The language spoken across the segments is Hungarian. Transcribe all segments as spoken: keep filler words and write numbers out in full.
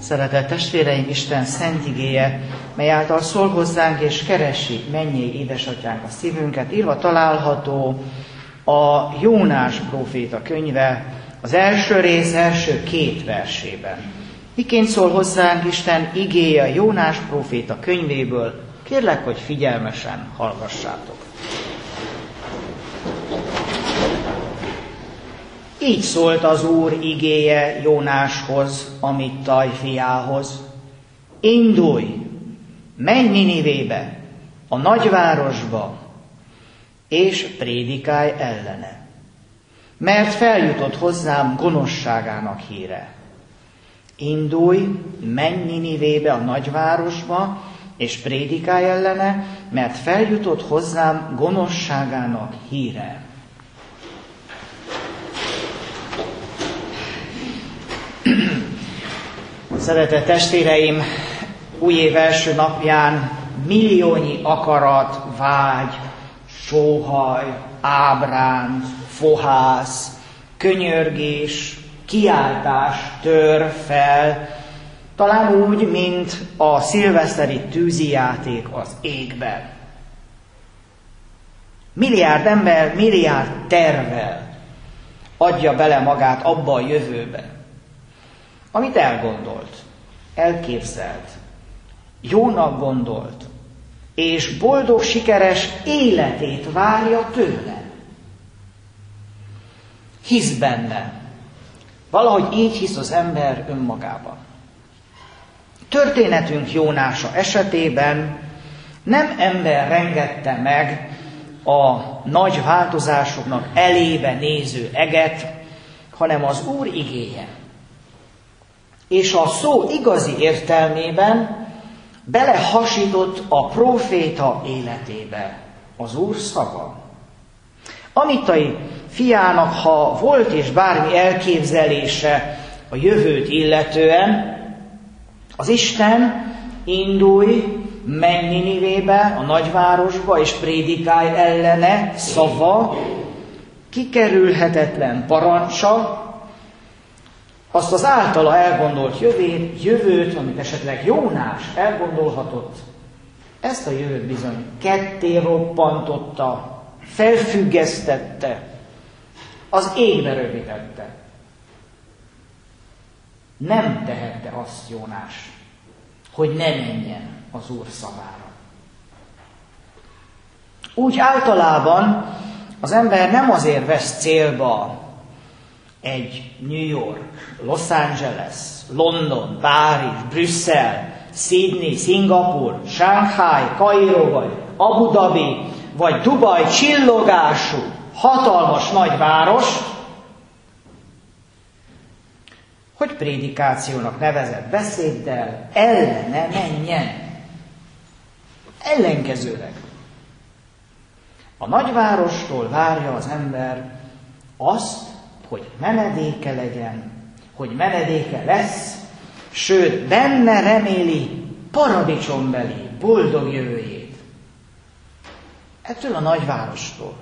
Szeretett testvéreim, Isten szent igéje, mely által szól hozzánk és keresi mennyei édesatyánk a szívünket, írva található a Jónás próféta könyve az első rész első két versében. Miként szól hozzánk Isten igéje a Jónás próféta könyvéből? Kérlek, hogy figyelmesen hallgassátok. Így szólt az Úr igéje Jónáshoz, Amittai fiához. Indulj, menj Ninivébe, a nagyvárosba, és prédikálj ellene. Mert feljutott hozzám gonoszságának híre. Indulj, menj Ninivébe, a nagyvárosba, és prédikálj ellene, mert feljutott hozzám gonoszságának híre. Szeretett testvéreim, új év első napján milliónyi akarat, vágy, sóhaj, ábránd, fohász, könyörgés, kiáltás tör fel, talán úgy, mint a szilveszteri tűzijáték az égben. Milliárd ember milliárd tervvel adja bele magát abba a jövőbe, amit elgondolt, elképzelt, jónak gondolt, és boldog, sikeres életét várja tőle. Hisz benne. Valahogy így hisz az ember önmagában. Történetünk Jónása esetében nem ember rengette meg a nagy változásoknak elébe néző eget, hanem az Úr igéje. És a szó igazi értelmében belehasított a próféta életébe az Úr szava. Amittai fiának, ha volt és bármi elképzelése a jövőt illetően, az Isten indulj, menj Ninivébe, a nagyvárosba, és prédikálj ellene szava, kikerülhetetlen parancsa, azt az általa elgondolt jövőt, jövőt, amit esetleg Jónás elgondolhatott, ezt a jövőt bizony ketté roppantotta, felfüggesztette, az égbe rövidette. Nem tehette azt Jónás, hogy ne menjen az Úr szavára. Úgy általában az ember nem azért vesz célba egy New York, Los Angeles, London, Párizs, Brüsszel, Sydney, Szingapur, Shanghai, Kairó vagy Abu Dhabi, vagy Dubaj csillogású, hatalmas nagyváros, hogy prédikációnak nevezett beszéddel ellene menjen. Ellenkezőleg. A nagyvárostól várja az ember azt, hogy menedéke legyen, hogy menedéke lesz, sőt, benne reméli paradicsombeli, boldog jövőjét. Ettől a nagyvárostól.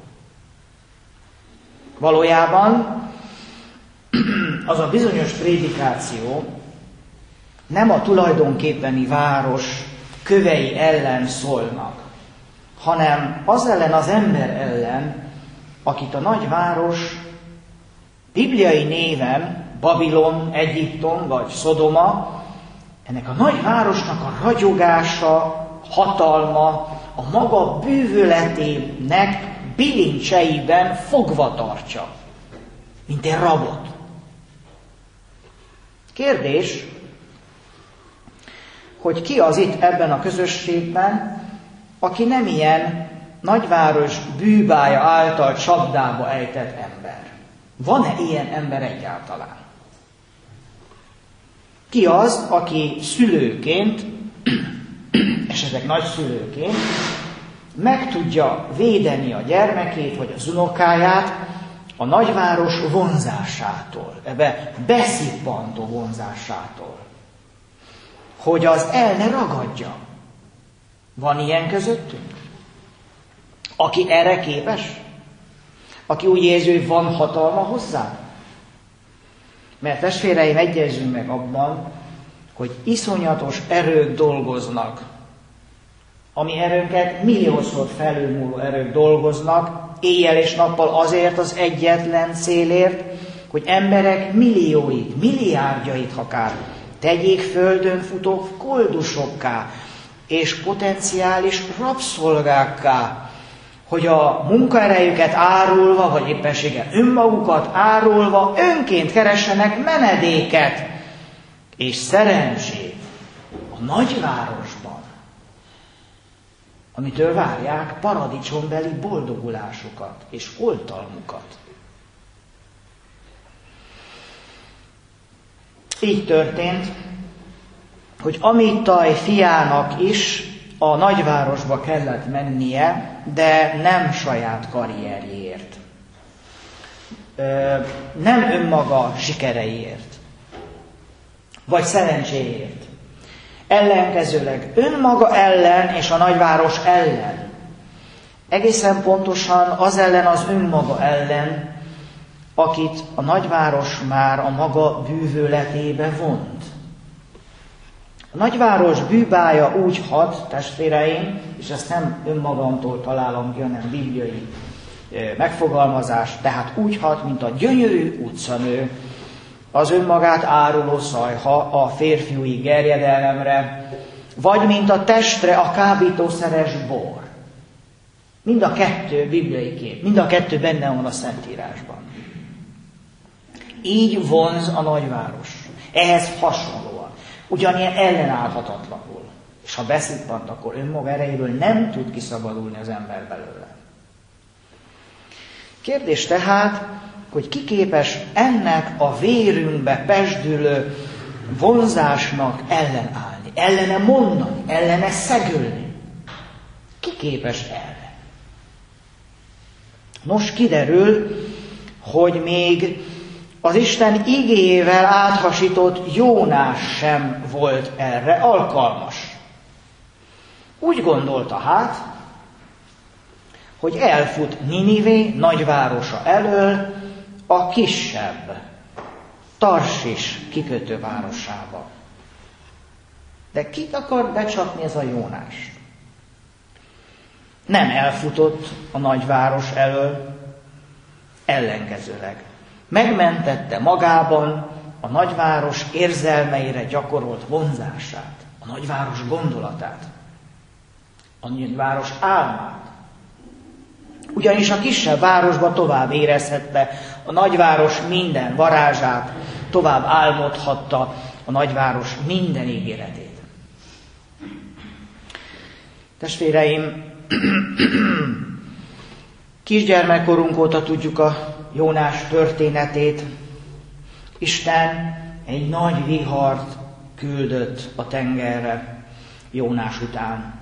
Valójában az a bizonyos prédikáció nem a tulajdonképpeni város kövei ellen szólnak, hanem az ellen az ember ellen, akit a nagyváros bibliai néven Babilon, Egyiptom vagy Szodoma, ennek a nagy városnak a ragyogása, hatalma, a maga bűvöletének bilincseiben fogva tartsa, mint egy rabot. Kérdés, hogy ki az itt ebben a közösségben, aki nem ilyen nagyváros bűbája által csapdába ejtett ember. Van-e ilyen ember egyáltalán? Ki az, aki szülőként, esetleg nagyszülőként meg tudja védeni a gyermekét vagy az unokáját a nagyváros vonzásától, ebbe beszippantó vonzásától, hogy az el ne ragadja. Van ilyen közöttünk? Aki erre képes? Aki úgy érzi, hogy van hatalma hozzá? Mert testvéreim, egyezzünk meg abban, hogy iszonyatos erők dolgoznak, ami erőnket milliószor felülmúló erők dolgoznak, éjjel és nappal azért az egyetlen célért, hogy emberek millióit, milliárdjait akár tegyék földön futó koldusokká és potenciális rabszolgákká, hogy a munkaerejüket árulva, vagy éppenséggel önmagukat árulva önként keressenek menedéket és szerencsét a nagyvárosban, amitől várják paradicsombeli boldogulásukat és oltalmukat. Így történt, hogy Amittai fiának is a nagyvárosba kellett mennie, de nem saját karrierjéért. Nem önmaga sikereiért, vagy szerencséért. Ellenkezőleg önmaga ellen és a nagyváros ellen. Egészen pontosan az ellen, az önmaga ellen, akit a nagyváros már a maga bűvöletébe vont. A nagyváros bűbája úgy hat, testvéreim, és ezt nem önmagamtól találom ki, hanem bibliai megfogalmazás, tehát úgy hat, mint a gyönyörű utcanő, az önmagát áruló szajha a férfiúi gerjedelemre, vagy mint a testre a kábítószeres bor. Mind a kettő bibliai kép, mind a kettő benne van a Szentírásban. Így vonz a nagyváros. Ehhez hasonlóan. Ugyanilyen ellenállhatatlanul. És ha beszippant, akkor önmaga erejéből nem tud kiszabadulni az ember belőle. Kérdés tehát, hogy ki képes ennek a vérünkbe pesdülő vonzásnak ellenállni, ellene mondani, ellene szegülni. Ki képes erre? Nos, kiderül, hogy még az Isten igéjével áthasított Jónás sem volt erre alkalmas. Úgy gondolta hát, hogy elfut Ninivé nagyvárosa elől a kisebb, Tarsis kikötővárosába. De kit akar becsapni ez a Jónás? Nem elfutott a nagyváros elől, ellenkezőleg. Megmentette magában a nagyváros érzelmeire gyakorolt vonzását, a nagyváros gondolatát, a nagyváros álmát. Ugyanis a kisebb városba tovább érezhette a nagyváros minden varázsát, tovább álmodhatta a nagyváros minden ígéretét. Testvéreim, kisgyermekkorunk óta tudjuk a Jónás történetét. Isten egy nagy vihart küldött a tengerre Jónás után,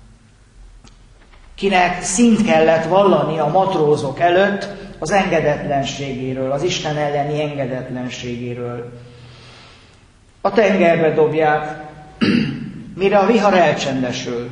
kinek szint kellett vallani a matrózok előtt az engedetlenségéről, az Isten elleni engedetlenségéről. A tengerbe dobják, mire a vihar elcsendesül.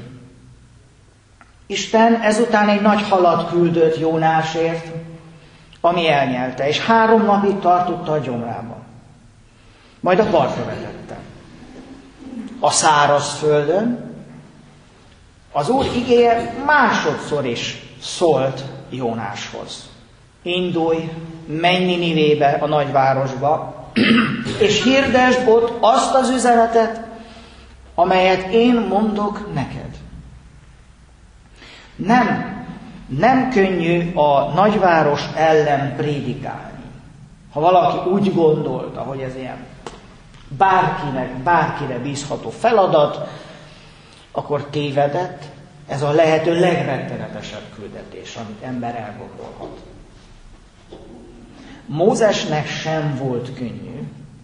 Isten ezután egy nagy halat küldött Jónásért, ami elnyelte, és három napig tartotta a gyomrában. Majd a partra vetette. A száraz földön az Úr igéje másodszor is szólt Jónáshoz. Indulj, menj Ninivébe, a nagyvárosba, és hirdesd ott azt az üzenetet, amelyet én mondok neked. Nem, nem könnyű a nagyváros ellen prédikálni. Ha valaki úgy gondolta, hogy ez ilyen bárkinek, bárkire bízható feladat, akkor tévedett. Ez a lehető legrettenetesebb küldetés, amit ember elgondolhat. Mózesnek sem volt könnyű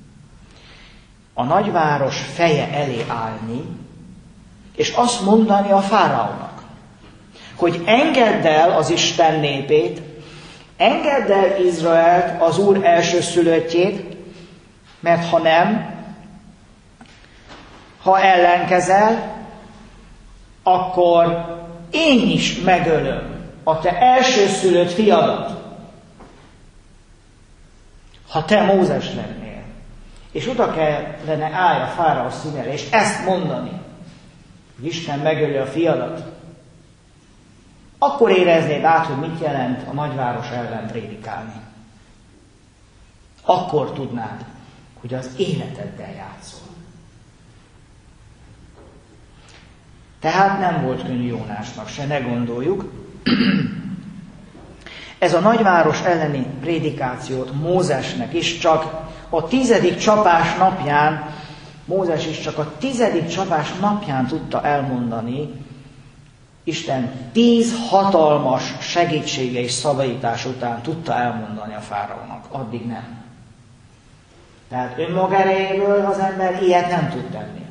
a nagyváros feje elé állni, és azt mondani a fáraónak, hogy engedd el az Isten népét, engedd el Izraelt, az Úr elsőszülöttjét, mert ha nem, ha ellenkezel, akkor én is megölöm a te elsőszülött fiadat. Ha te Mózes lennél, és oda kellene állja Fáraó színére, és ezt mondani, hogy Isten megöli a fiadat, akkor éreznéd át, hogy mit jelent a nagyváros ellen prédikálni. Akkor tudnád, hogy az életeddel játszol. Tehát nem volt könnyű Jónásnak se, ne gondoljuk. Ez a nagyváros elleni prédikációt Mózesnek is csak a tizedik csapás napján, Mózes is csak a tizedik csapás napján tudta elmondani, Isten tíz hatalmas segítsége és szabadítás után tudta elmondani a Fáraónak, addig nem. Tehát önmaga erejéből az ember ilyet nem tud tenni.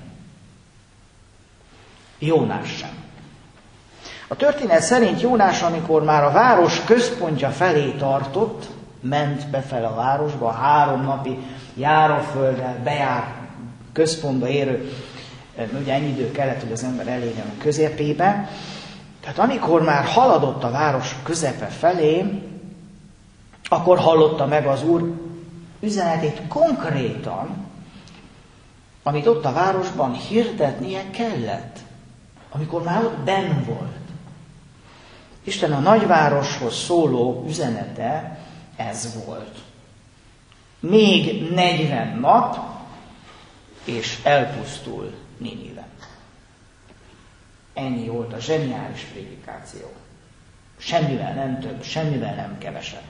Jónás sem. A történet szerint Jónás, amikor már a város központja felé tartott, ment befele a városba, a három napi járófölddel bejár központba érő, ugye ennyi idő kellett, hogy az ember elérjen a közepébe. Tehát amikor már haladott a város közepe felé, akkor hallotta meg az Úr üzenetét konkrétan, amit ott a városban hirdetnie kellett, amikor már ott benn volt. Isten a nagyvároshoz szóló üzenete ez volt. Még negyven nap, és elpusztul Ninive. Ennyi volt a zseniális prédikáció. Semmivel nem több, semmivel nem kevesebb.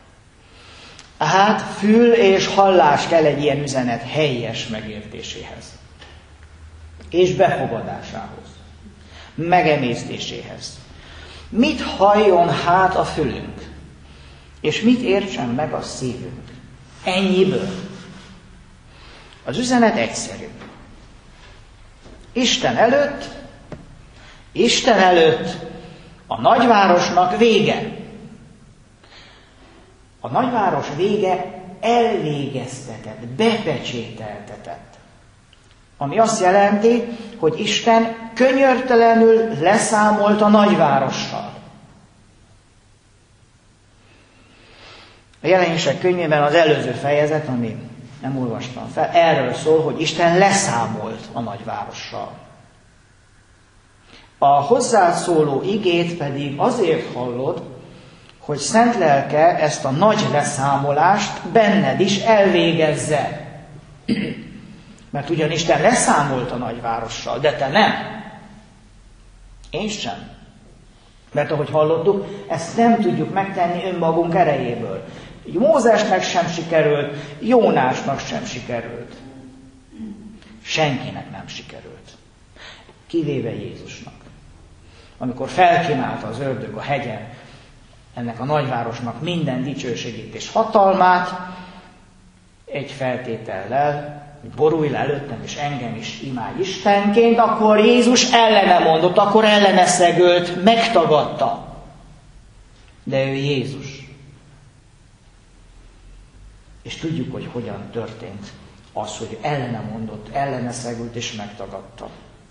Hát fül és hallás kell egy ilyen üzenet helyes megértéséhez. És befogadásához. Megemésztéséhez. Mit halljon hát a fülünk? És mit értsen meg a szívünk? Ennyiből. Az üzenet egyszerű. Isten előtt, Isten előtt a nagyvárosnak vége. A nagyváros vége elvégeztetett, bepecsételtetett. Ami azt jelenti, hogy Isten könyörtelenül leszámolt a nagyvárossal. A Jelenések könyvében az előző fejezet, ami nem olvastam fel, erről szól, hogy Isten leszámolt a nagyvárossal. A hozzászóló igét pedig azért hallod, hogy szent lelke ezt a nagy leszámolást benned is elvégezze. Mert ugyan Isten leszámolt a nagyvárossal, de te nem. Én sem. Mert ahogy hallottuk, ezt nem tudjuk megtenni önmagunk erejéből. Mózesnek sem sikerült, Jónásnak sem sikerült. Senkinek nem sikerült. Kivéve Jézusnak. Amikor felkínálta az ördög a hegyen ennek a nagyvárosnak minden dicsőségét és hatalmát, egy feltétellel, hogy borulj le előttem, és engem is imádj Istenként, akkor Jézus ellene mondott, akkor ellene szegőlt, megtagadta. De ő Jézus. És tudjuk, hogy hogyan történt az, hogy ellene mondott, ellene szegült és megtagadta.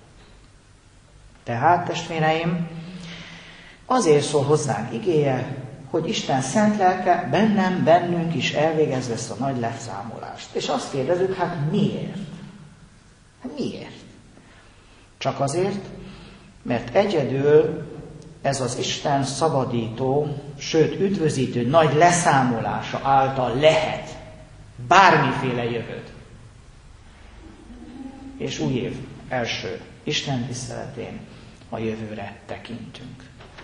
Tehát, testvéreim, azért szól hozzánk igéje, hogy Isten szent lelke bennem, bennünk is elvégezze ezt a nagy leszámolást. És azt kérdezzük, hát miért? Hát miért? Csak azért, mert egyedül ez az Isten szabadító, sőt üdvözítő nagy leszámolása által lehet bármiféle jövőt. És új év első Isten tiszteletén a jövőre tekintünk.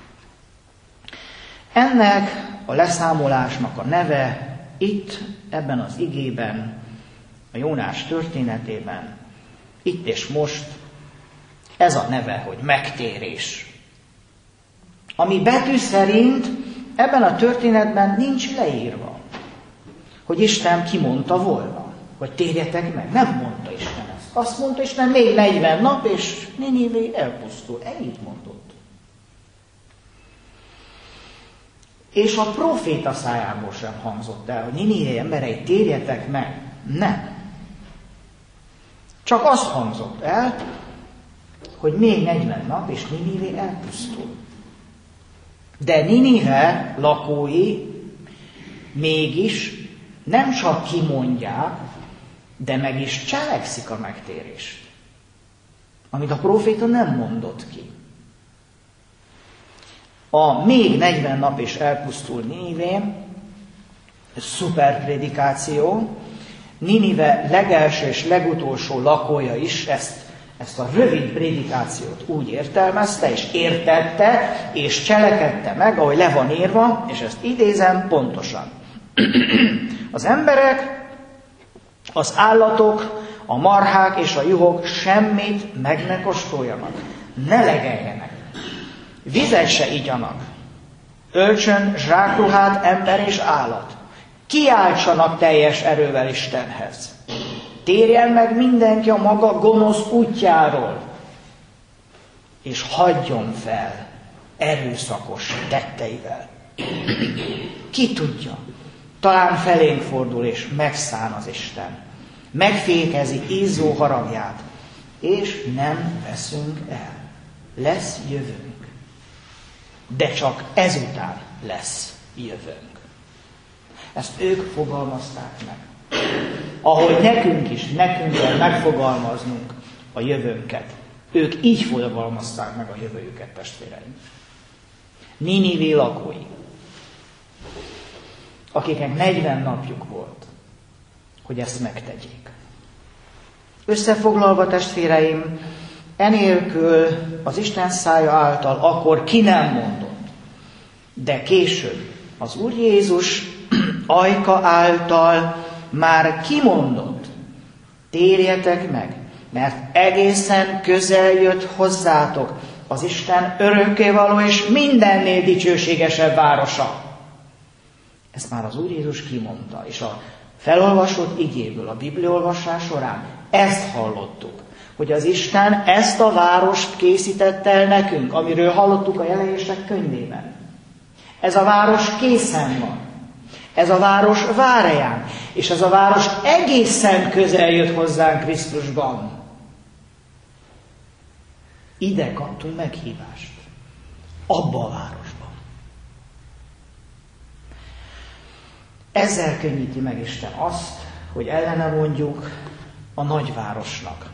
Ennek a leszámolásnak a neve itt, ebben az igében, a Jónás történetében, itt és most, ez a neve, hogy megtérés. Ami betű szerint ebben a történetben nincs leírva, hogy Isten kimondta volna, hogy térjetek meg. Nem mondta Isten ezt. Azt mondta Isten, még negyven nap, és Ninivé elpusztul. Ennyit mondott. És a próféta szájából sem hangzott el, hogy Ninivé emberei, térjetek meg. Nem. Csak azt hangzott el, hogy még negyven nap, és Ninivé elpusztul. De Ninive lakói mégis nem csak kimondják, de meg is cselekszik a megtérést, amit a próféta nem mondott ki. A még negyven nap és elpusztul Ninivén, szuper prédikáció, Ninive legelső és legutolsó lakója is ezt, ezt a rövid prédikációt úgy értelmezte, és értette, és cselekedte meg, ahogy le van írva, és ezt idézem pontosan. Az emberek, az állatok, a marhák és a juhok semmit meg ne kóstoljanak, ne legeljenek, vizet se igyanak, öltsön zsákruhát ember és állat, kiáltsanak teljes erővel Istenhez, térjen meg mindenki a maga gonosz útjáról, és hagyjon fel erőszakos tetteivel. Ki tudja, talán felénk fordul és megszán az Isten, megfékezi izzó haragját, és nem veszünk el. Lesz jövőnk, de csak ezután lesz jövőnk. Ezt ők fogalmazták meg. Ahogy nekünk is, nekünk kell megfogalmaznunk a jövőnket. Ők így fogalmazták meg a jövőjüket, testvéreim. Ninivé lakói, akiknek negyven napjuk volt, hogy ezt megtegyék. Összefoglalva, testvéreim, enélkül az Isten szája által akkor ki nem mondott, de később az Úr Jézus ajka által már kimondott, térjetek meg, mert egészen közel jött hozzátok az Isten örökkévaló és mindennél dicsőségesebb városa. Ezt már az Úr Jézus kimondta, és a felolvasott igéből, a bibliaolvasás során ezt hallottuk, hogy az Isten ezt a várost készítette el nekünk, amiről hallottuk a Jelenések könyvében. Ez a város készen van. Ez a város vár ránk, és ez a város egészen közel jött hozzánk Krisztusban. Ide kaptunk meghívást. Abba a városban. Ezzel könnyíti meg Isten azt, hogy ellene mondjuk a nagyvárosnak.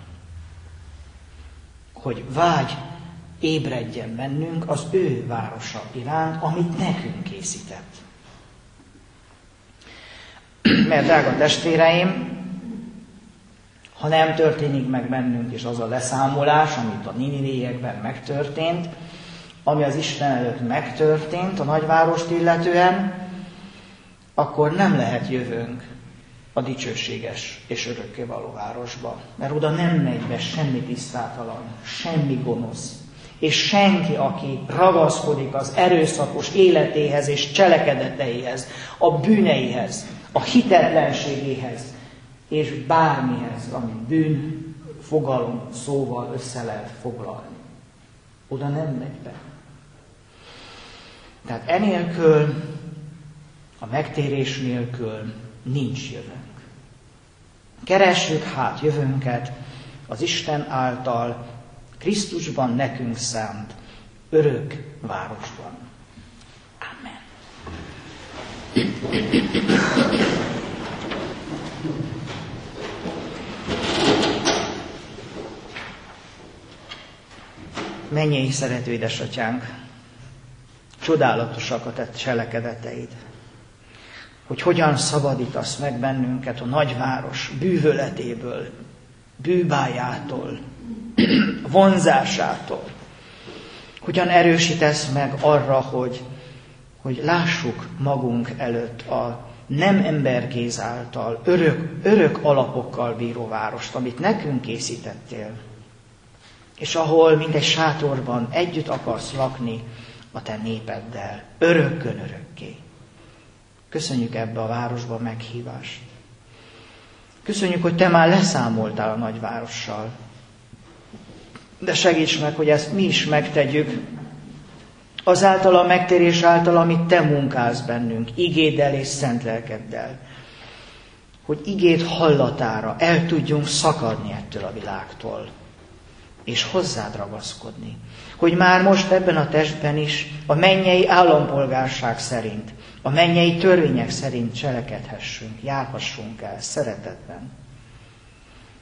Hogy vágy ébredjen bennünk az ő városa iránt, amit nekünk készített. Mert, drága testvéreim, ha nem történik meg bennünk is az a leszámolás, amit a ninivéiekben megtörtént, ami az Isten előtt megtörtént a nagyvárost illetően, akkor nem lehet jövőnk a dicsőséges és örökkévaló városba. Mert oda nem megy be semmi tisztátalan, semmi gonosz. És senki, aki ragaszkodik az erőszakos életéhez és cselekedeteihez, a bűneihez, a hitetlenségéhez, és bármihez, amit bűn fogalom szóval össze lehet foglalni. Oda nem megy be. Tehát enélkül, a megtérés nélkül nincs jövőnk. Keressük hát jövőnket az Isten által Krisztusban nekünk szánt örök városban. Amen. Mennyei szerető édesatyánk, csodálatosak a te cselekedeteid, hogy hogyan szabadítasz meg bennünket a nagyváros bűvöletéből, bűbájától, vonzásától. Hogyan erősítesz meg arra, hogy, hogy lássuk magunk előtt a nem emberkéz által örök, örök alapokkal bíró várost, amit nekünk készítettél, és ahol, mint egy sátorban együtt akarsz lakni a te népeddel, örökkön örökké. Köszönjük ebbe a városba meghívást. Köszönjük, hogy te már leszámoltál a nagyvárossal. De segíts meg, hogy ezt mi is megtegyük, azáltal a megtérés által, amit te munkálsz bennünk, igéddel és szent lelkeddel. Hogy igéd hallatára el tudjunk szakadni ettől a világtól, és hozzád ragaszkodni. Hogy már most ebben a testben is a mennyei állampolgárság szerint, a mennyei törvények szerint cselekedhessünk, járhassunk el szeretetben.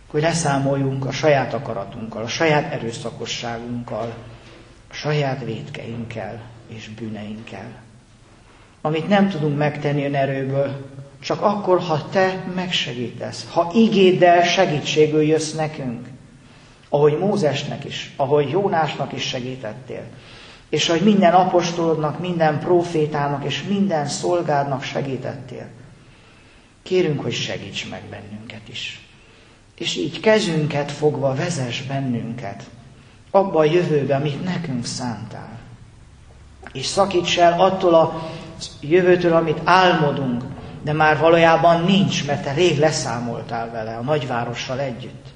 hogy leszámoljunk a saját akaratunkkal, a saját erőszakosságunkkal, a saját vétkeinkkel és bűneinkkel. Amit nem tudunk megtenni önerőből, csak akkor, ha te megsegítesz, ha igéddel segítségül jössz nekünk, ahogy Mózesnek is, ahogy Jónásnak is segítettél, és ahogy minden apostolodnak, minden prófétának és minden szolgádnak segítettél. Kérünk, hogy segíts meg bennünket is. És így kezünket fogva vezess bennünket abba a jövőbe, amit nekünk szántál. És szakíts el attól a jövőtől, amit álmodunk, de már valójában nincs, mert te rég leszámoltál vele, a nagyvárossal együtt.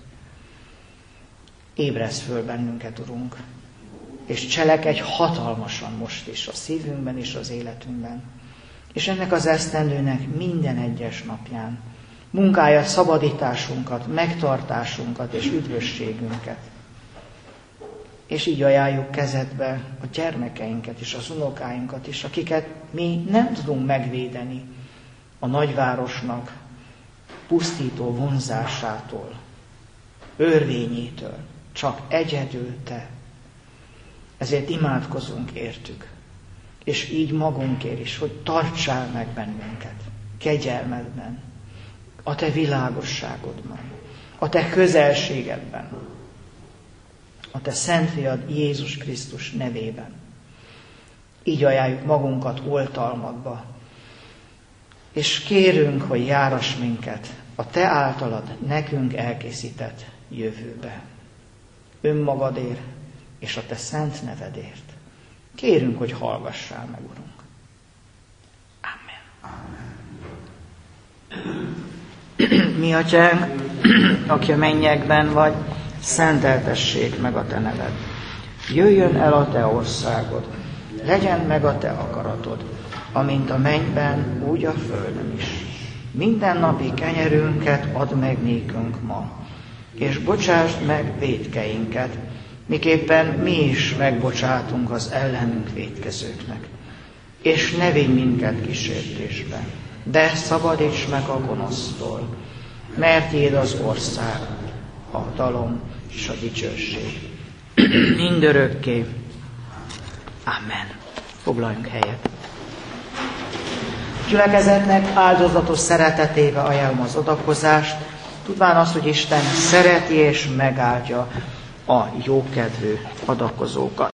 Ébresz föl bennünket, Urunk, és cselekedj hatalmasan most is, a szívünkben és az életünkben. És ennek az esztendőnek minden egyes napján munkálja szabadításunkat, megtartásunkat és üdvösségünket. És így ajánljuk kezedbe a gyermekeinket és az unokáinkat is, akiket mi nem tudunk megvédeni a nagyvárosnak pusztító vonzásától, örvényétől, csak egyedül te. Ezért imádkozunk értük, és így magunkért is, hogy tartsál meg bennünket kegyelmedben, a te világosságodban, a te közelségedben, a te szent fiad Jézus Krisztus nevében. Így ajánljuk magunkat oltalmadba, és kérünk, hogy járass minket a te általad nekünk elkészített jövőbe. Önmagadért és a te szent nevedért. Kérünk, hogy hallgassál meg, Urunk. Amen. Mi atyánk, aki a mennyekben vagy, szenteltessék meg a te neved. Jöjjön el a te országod, legyen meg a te akaratod, amint a mennyben, úgy a földön is. Minden napi kenyerünket add meg nékünk ma, és bocsásd meg vétkeinket, miképpen mi is megbocsátunk az ellenünk vétkezőknek. És ne vigy minket kísértésbe, de szabadíts meg a gonosztól, mert tiéd az ország, a hatalom és a dicsőség mindörökké. Amen. Foglaljunk helyet. Gyülekezetnek áldozatos szeretetével ajánlom az adakozást, tudván azt, hogy Isten szereti és megáldja a jókedvű adakozókat.